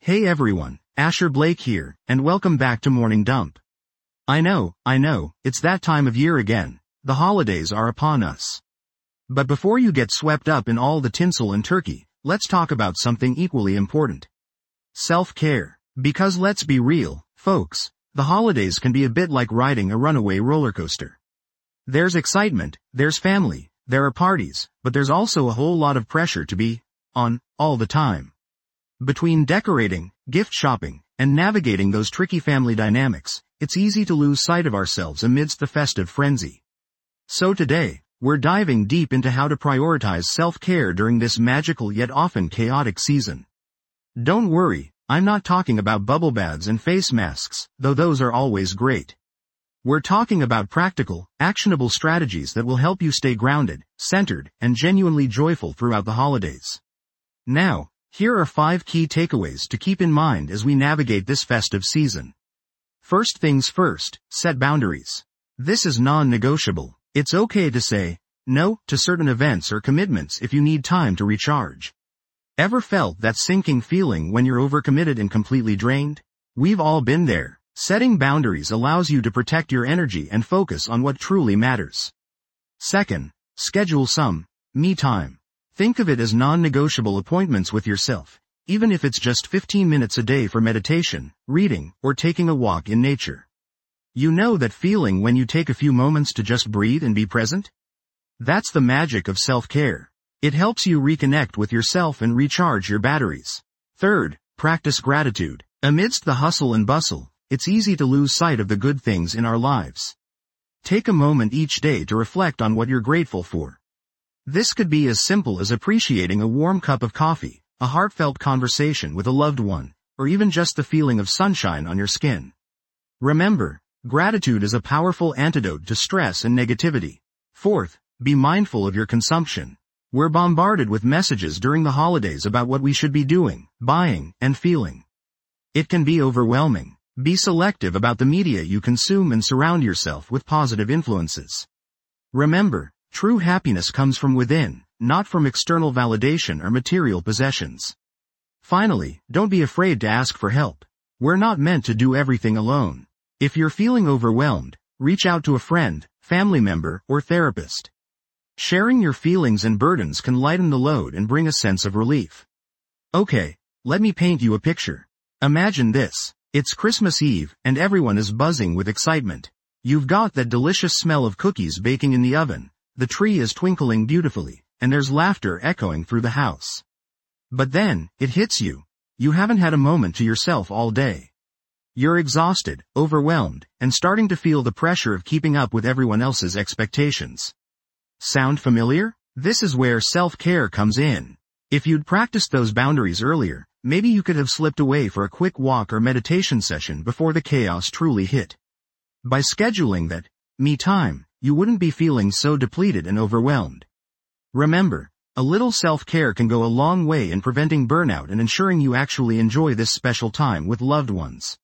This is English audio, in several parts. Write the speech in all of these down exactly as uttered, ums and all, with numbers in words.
Hey everyone, Asher Blake here, and welcome back to Morning Dump. I know, I know, it's that time of year again. The holidays are upon us. But before you get swept up in all the tinsel and turkey, let's talk about something equally important. Self-care. Because let's be real, folks, the holidays can be a bit like riding a runaway roller coaster. There's excitement, there's family, there are parties, but there's also a whole lot of pressure to be on all the time. Between decorating, gift shopping, and navigating those tricky family dynamics, it's easy to lose sight of ourselves amidst the festive frenzy. So today, we're diving deep into how to prioritize self-care during this magical yet often chaotic season. Don't worry, I'm not talking about bubble baths and face masks, though those are always great. We're talking about practical, actionable strategies that will help you stay grounded, centered, and genuinely joyful throughout the holidays. Now, here are five key takeaways to keep in mind as we navigate this festive season. First things first, set boundaries. This is non-negotiable. It's okay to say no to certain events or commitments if you need time to recharge. Ever felt that sinking feeling when you're overcommitted and completely drained? We've all been there. Setting boundaries allows you to protect your energy and focus on what truly matters. Second, schedule some me time. Think of it as non-negotiable appointments with yourself, even if it's just fifteen minutes a day for meditation, reading, or taking a walk in nature. You know that feeling when you take a few moments to just breathe and be present? That's the magic of self-care. It helps you reconnect with yourself and recharge your batteries. Third, practice gratitude. Amidst the hustle and bustle, it's easy to lose sight of the good things in our lives. Take a moment each day to reflect on what you're grateful for. This could be as simple as appreciating a warm cup of coffee, a heartfelt conversation with a loved one, or even just the feeling of sunshine on your skin. Remember, gratitude is a powerful antidote to stress and negativity. Fourth, be mindful of your consumption. We're bombarded with messages during the holidays about what we should be doing, buying, and feeling. It can be overwhelming. Be selective about the media you consume and surround yourself with positive influences. Remember, true happiness comes from within, not from external validation or material possessions. Finally, don't be afraid to ask for help. We're not meant to do everything alone. If you're feeling overwhelmed, reach out to a friend, family member, or therapist. Sharing your feelings and burdens can lighten the load and bring a sense of relief. Okay, let me paint you a picture. Imagine this. It's Christmas Eve, and everyone is buzzing with excitement. You've got that delicious smell of cookies baking in the oven. The tree is twinkling beautifully, and there's laughter echoing through the house. But then, it hits you. You haven't had a moment to yourself all day. You're exhausted, overwhelmed, and starting to feel the pressure of keeping up with everyone else's expectations. Sound familiar? This is where self-care comes in. If you'd practiced those boundaries earlier, maybe you could have slipped away for a quick walk or meditation session before the chaos truly hit. By scheduling that me time, you wouldn't be feeling so depleted and overwhelmed. Remember, a little self-care can go a long way in preventing burnout and ensuring you actually enjoy this special time with loved ones.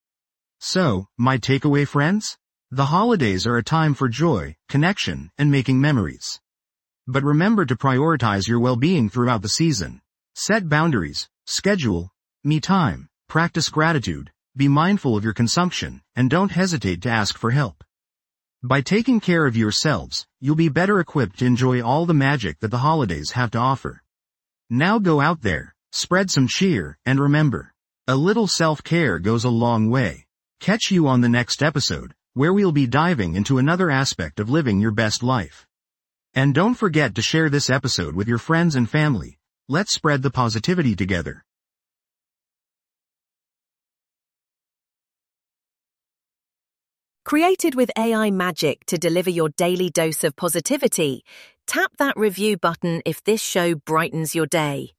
So, my takeaway friends? The holidays are a time for joy, connection, and making memories. But remember to prioritize your well-being throughout the season. Set boundaries, schedule me time, practice gratitude, be mindful of your consumption, and don't hesitate to ask for help. By taking care of yourselves, you'll be better equipped to enjoy all the magic that the holidays have to offer. Now go out there, spread some cheer, and remember, a little self-care goes a long way. Catch you on the next episode, where we'll be diving into another aspect of living your best life. And don't forget to share this episode with your friends and family. Let's spread the positivity together. Created with A I magic to deliver your daily dose of positivity, tap that review button if this show brightens your day.